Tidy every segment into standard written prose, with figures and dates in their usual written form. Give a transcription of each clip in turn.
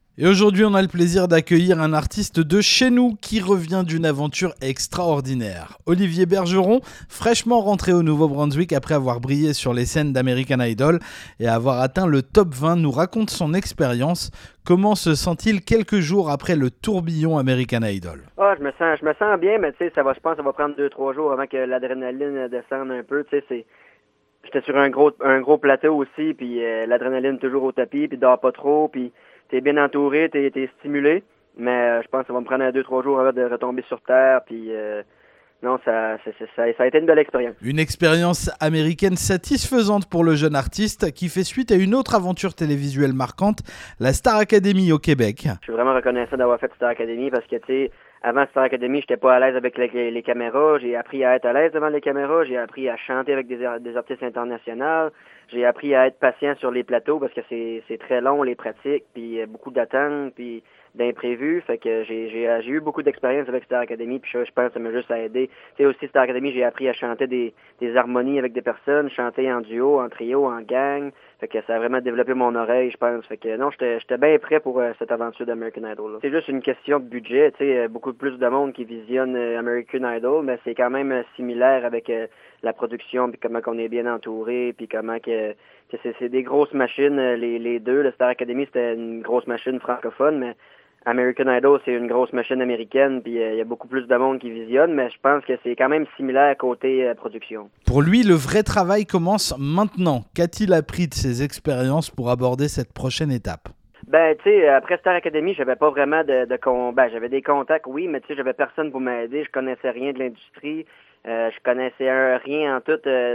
Et aujourd'hui, on a le plaisir d'accueillir un artiste de chez nous qui revient d'une aventure extraordinaire. Olivier Bergeron, fraîchement rentré au Nouveau-Brunswick après avoir brillé sur les scènes d'American Idol et avoir atteint le top 20, nous raconte son expérience. Comment se sent-il quelques jours après le tourbillon American Idol? Je me sens bien, mais tu sais, je pense que ça va prendre 2-3 jours avant que l'adrénaline descende un peu. Tu sais, j'étais sur un gros plateau aussi, puis l'adrénaline toujours au tapis, puis dors pas trop, puis t'es bien entouré, t'es stimulé, mais je pense que ça va me prendre 2-3 jours avant de retomber sur terre, puis non, ça a été une belle expérience. Une expérience américaine satisfaisante pour le jeune artiste qui fait suite à une autre aventure télévisuelle marquante, la Star Academy au Québec. Je suis vraiment reconnaissant d'avoir fait Star Academy parce que, tu sais, avant Star Academy, j'étais pas à l'aise avec les caméras. J'ai appris à être à l'aise devant les caméras. J'ai appris à chanter avec des artistes internationaux. J'ai appris à être patient sur les plateaux parce que c'est très long, les pratiques, puis beaucoup d'attentes, puis d'imprévus. Fait que j'ai eu beaucoup d'expérience avec Star Academy, puis je pense que ça m'a juste aidé. Tu sais, aussi, Star Academy, j'ai appris à chanter des harmonies avec des personnes, chanter en duo, en trio, en gang. Fait que ça a vraiment développé mon oreille, je pense. Fait que non, j'étais bien prêt pour cette aventure d'American Idol. C'est juste une question de budget, tu sais, beaucoup plus de monde qui visionne American Idol, mais c'est quand même similaire avec la production, puis comment qu'on est bien entouré, puis comment que c'est des grosses machines, les deux. Le Star Academy, c'était une grosse machine francophone, mais American Idol, c'est une grosse machine américaine, puis il y a beaucoup plus de monde qui visionne, mais je pense que c'est quand même similaire côté production. Pour lui, le vrai travail commence maintenant. Qu'a-t-il appris de ses expériences pour aborder cette prochaine étape? Ben, tu sais, après Star Academy, j'avais pas vraiment j'avais des contacts, oui, mais tu sais, j'avais personne pour m'aider, je connaissais rien de l'industrie, je connaissais rien en tout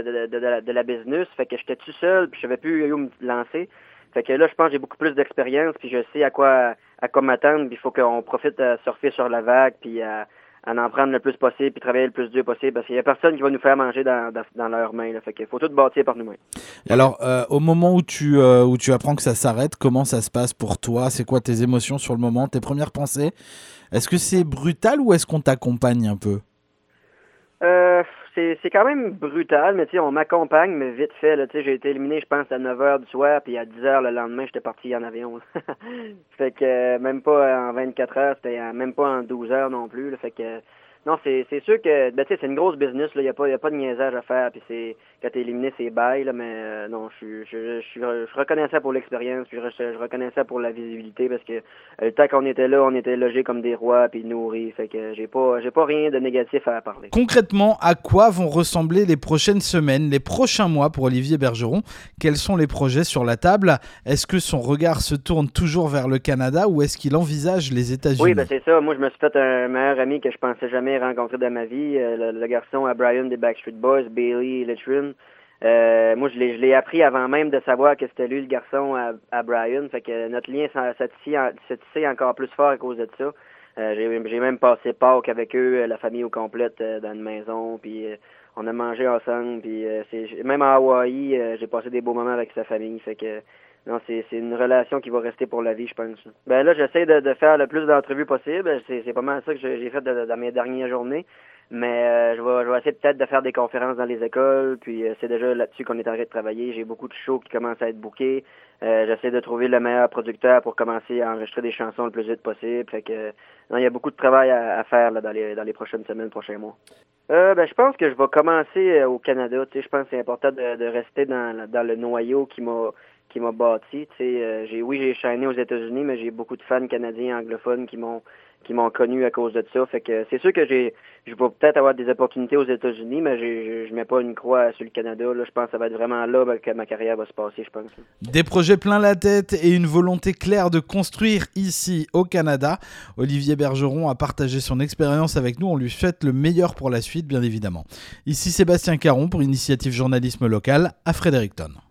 de la business, fait que j'étais tout seul, puis je savais plus où me lancer. Fait que là, je pense que j'ai beaucoup plus d'expérience, puis je sais à quoi m'attendre, puis il faut qu'on profite à surfer sur la vague, puis à en prendre le plus possible, puis travailler le plus dur possible, parce qu'il y a personne qui va nous faire manger dans leurs mains, là. Fait qu'il faut tout bâtir par nous-mêmes. Alors, au moment où tu apprends que ça s'arrête, comment ça se passe pour toi? C'est quoi tes émotions sur le moment, tes premières pensées? Est-ce que c'est brutal ou est-ce qu'on t'accompagne un peu? C'est quand même brutal, mais tu sais, on m'accompagne, mais vite fait, là, tu sais, j'ai été éliminé, je pense, à 9h du soir, puis à 10h le lendemain, j'étais parti en avion. Fait que même pas en 24 heures, c'était même pas en 12 heures non plus, là, fait que non, c'est sûr que ben tu sais, c'est une grosse business, là, y a pas de niaisage à faire, puis c'est quand t'es éliminé, c'est bail, là, mais non, je suis reconnaissant pour l'expérience, puis je reconnaissant pour la visibilité, parce que le temps qu'on était là, on était logés comme des rois, puis nourris, fait que j'ai pas rien de négatif à parler. Concrètement, à quoi vont ressembler les prochaines semaines, les prochains mois pour Olivier Bergeron? Quels sont les projets sur la table? Est-ce que son regard se tourne toujours vers le Canada ou est-ce qu'il envisage les États-Unis? Oui, ben c'est ça. Moi, je me suis fait un meilleur ami que je pensais jamais rencontrer dans ma vie. Le garçon à Brian des Backstreet Boys, Bailey Litrin. Moi, je l'ai appris avant même de savoir que c'était lui le garçon à Brian. Fait que notre lien s'est tissé encore plus fort à cause de ça. J'ai même passé Pâques avec eux, la famille au complète, dans une maison. Puis on a mangé ensemble. Puis même à Hawaï, j'ai passé des beaux moments avec sa famille. Fait que non, c'est une relation qui va rester pour la vie, je pense. Ben là, j'essaie de faire le plus d'entrevues possible. C'est pas mal ça que j'ai fait dans mes dernières journées. Mais je vais essayer peut-être de faire des conférences dans les écoles. Puis c'est déjà là-dessus qu'on est en train de travailler. J'ai beaucoup de shows qui commencent à être bookés. J'essaie de trouver le meilleur producteur pour commencer à enregistrer des chansons le plus vite possible. Fait que non, il y a beaucoup de travail à faire là, dans les prochaines semaines, prochains mois. Ben je pense que je vais commencer au Canada. Tu sais, je pense que c'est important de rester dans le noyau qui m'a bâti. Tu sais, j'ai shainé aux États-Unis, mais j'ai beaucoup de fans canadiens anglophones qui m'ont connu à cause de ça. Fait que c'est sûr que je vais peut-être avoir des opportunités aux États-Unis, mais je mets pas une croix sur le Canada. Là, je pense que ça va être vraiment là que ma carrière va se passer, je pense. Des projets plein la tête et une volonté claire de construire ici au Canada. Olivier Bergeron a partagé son expérience avec nous. On lui souhaite le meilleur pour la suite, bien évidemment. Ici Sébastien Caron pour Initiative Journalisme Local à Fredericton.